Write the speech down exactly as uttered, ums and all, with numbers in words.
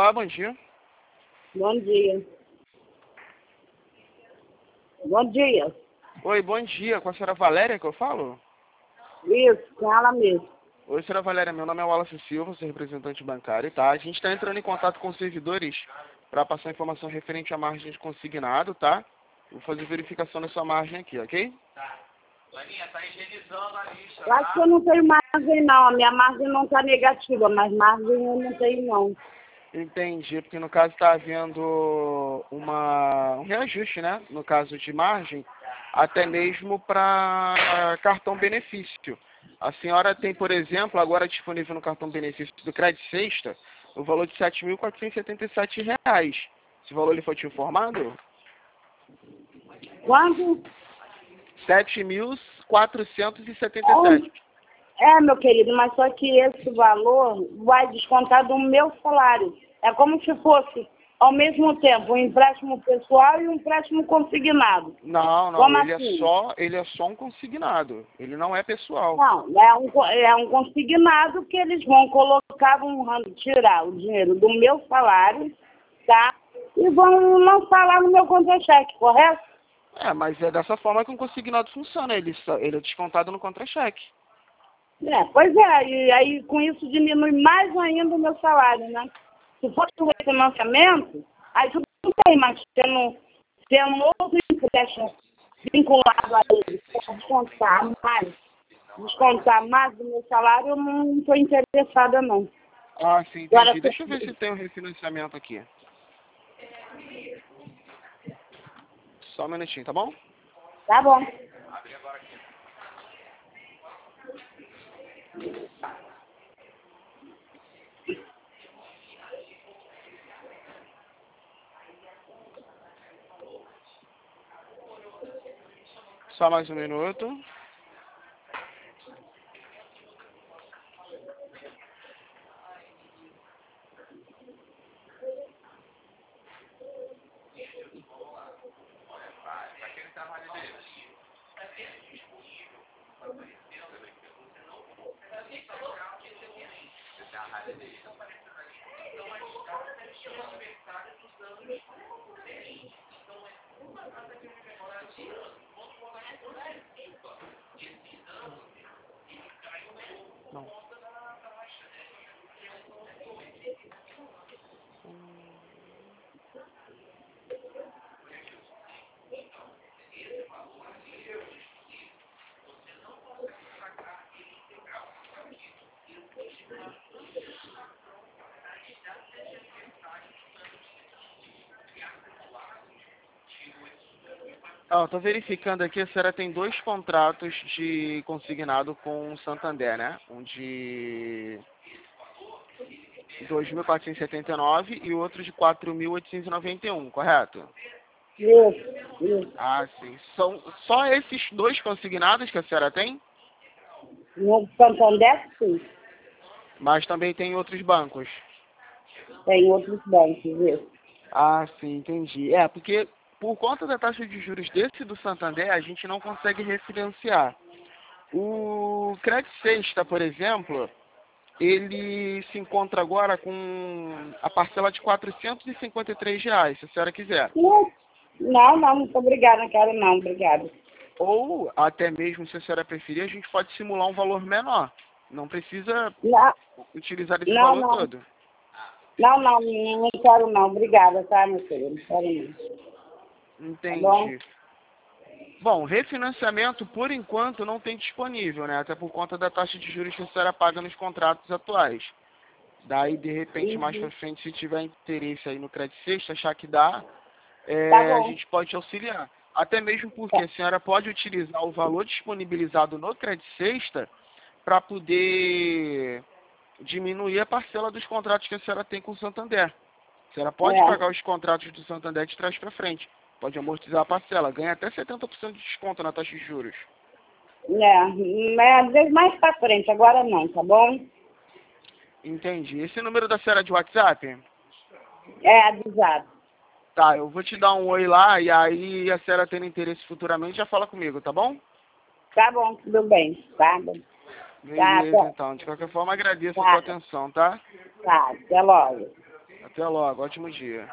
Olá, bom dia. Bom dia. Bom dia. Oi, bom dia. Com a senhora Valéria que eu falo? Isso, com ela mesmo. Oi, senhora Valéria. Meu nome é Wallace Silva, sou representante bancário, tá? A gente está entrando em contato com os servidores para passar informação referente à margem de consignado, tá? Vou fazer verificação da sua margem aqui, ok? Laninha, tá higienizando a lista, Eu acho que eu não tenho margem, não. A minha margem não está negativa, mas margem eu não tenho, não. Entendi, porque no caso está havendo uma, um reajuste, né? No caso de margem, até mesmo para cartão benefício. A senhora tem, por exemplo, agora disponível no cartão benefício do Crédito Sexta, o valor de sete mil quatrocentos e setenta e sete reais. Esse valor ele foi te informado? Quanto? sete mil quatrocentos e setenta e sete. É, meu querido, mas só que esse valor vai descontar do meu salário. É como se fosse, ao mesmo tempo, um empréstimo pessoal e um empréstimo consignado. Não, não, Como ele assim? é só, ele é só um consignado. Ele não é pessoal. Não, é um, é um consignado que eles vão colocar, vão tirar o dinheiro do meu salário, tá? E vão lançar lá no meu contra-cheque, correto? É, mas é dessa forma que um consignado funciona. Ele, só- ele é descontado no contra-cheque. É, pois é, e aí com isso diminui mais ainda o meu salário, né? Se fosse um refinanciamento, aí tudo bem, mas tendo, tendo outro empréstimo vinculado a ele, para descontar mais, descontar mais do meu salário, eu não estou interessada, não. Ah, sim, Agora, entendi. Deixa eu ver se tem um refinanciamento aqui. Só um minutinho, tá bom? tá bom. Só mais um minuto. Não. Ah, eu tô verificando aqui, a senhora tem dois contratos de consignado com o Santander, né? Um de dois mil quatrocentos e setenta e nove e o outro de quatro mil oitocentos e noventa e um, correto? Isso, isso. Ah, sim. São só esses dois consignados que a senhora tem? No Santander, sim. Mas também tem outros bancos. Tem outros bancos, isso. Ah, sim, entendi. É, porque por conta da taxa de juros desse do Santander, a gente não consegue refinanciar. O Crédito Sexta, por exemplo, ele se encontra agora com a parcela de quatrocentos e cinquenta e três reais, se a senhora quiser. Não, não, não, muito obrigada, não quero não, obrigada. Ou, até mesmo, se a senhora preferir, a gente pode simular um valor menor. Não precisa Não, utilizar esse não, valor não. todo. Não, não, não quero não. Obrigada, tá, meu filho? Não quero não. Tá bom? Entendi. Bom, refinanciamento, por enquanto, não tem disponível, né? Até por conta da taxa de juros que a senhora paga nos contratos atuais. Daí, de repente, mais pra Uhum. frente, se tiver interesse aí no Crédito Sexta, achar que dá, Tá é, a bom. gente pode te auxiliar. Até mesmo porque Tá. a senhora pode utilizar o valor disponibilizado no Crédito Sexta para poder diminuir a parcela dos contratos que a senhora tem com o Santander. A senhora pode É, pagar os contratos do Santander de trás para frente. Pode amortizar a parcela. Ganha até setenta por cento de desconto na taxa de juros. é, é, às vezes mais pra frente, agora não, tá bom? Entendi. Esse número da senhora é de WhatsApp? É, avisado. Tá, eu vou te dar um oi lá e aí a senhora tendo interesse futuramente já fala comigo, tá bom? Tá bom, tudo bem. Tá bom. Tá, Beleza, tá, então. De qualquer forma, agradeço a sua tá, atenção, tá? tá. Até logo. Até logo, ótimo dia.